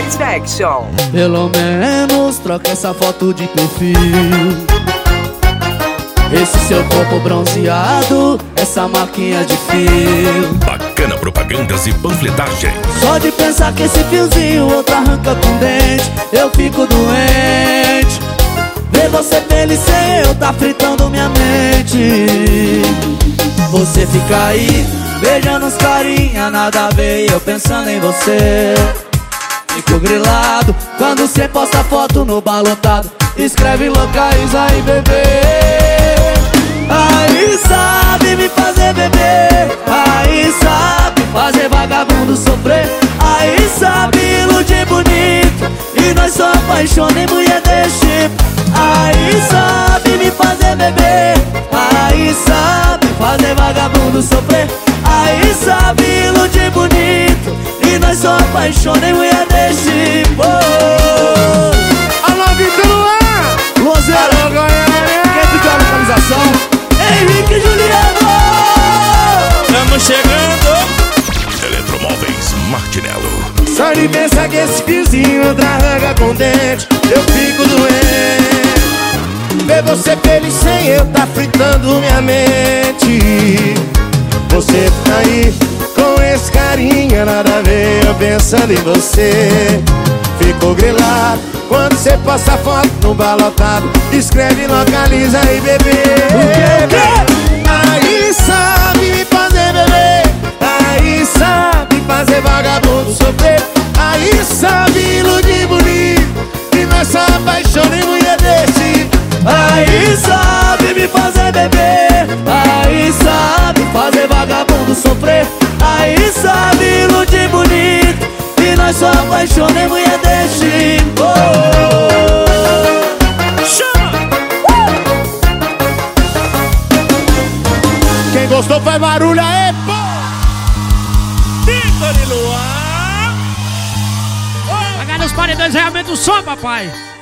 Satisfaction. Pelo menos troca essa foto de perfil. Esse seu corpo bronzeado, essa marquinha de fio. Bacana propagandas e panfletagem. Só de pensar que esse fiozinho outro arranca com dente, eu fico doente. Ver você feliz sem eu tá fritando minha mente. Você fica aí, beijando os carinha, nada a ver, eu pensando em você. Fico grilado quando cê posta foto no balotado, escreve localiza aí, bebê. Aí sabe me fazer beber, aí sabe fazer vagabundo sofrer, aí sabe iludir bonito, e nós só apaixona em mulher desse tipo. Aí sabe me fazer beber, aí sabe fazer vagabundo sofrer, aí sabe iludir bonito, e nós só apaixona em mulher desse tipo. Alô, Vitor Luan! Luanzeira, quem pediu a localização? Henrique e Juliano! Estamos chegando! Eletromóveis Martinello. Só de pensar que esse fiozinho arranca com dente, eu fico doente. Ver você feliz sem eu tá fritando minha mente. Você tá aí com esse carinha, nada a ver, eu pensando em você. Fico grilado quando cê posta foto no balotado, escreve localiza aí, bebê. Aí sabe me fazer beber, aí sabe fazer vagabundo sofrer, aí sabe iludir bonito, e nós só apaixona em mulher desse. Aí sabe me fazer beber, aí sabe fazer vagabundo sofrer, aí sabe iludir bonito, e nós só apaixona em mulher desse tipo. Quem gostou faz barulho aí, pô! Vitor e Luan! Pagar nos paredões realmente o som, papai.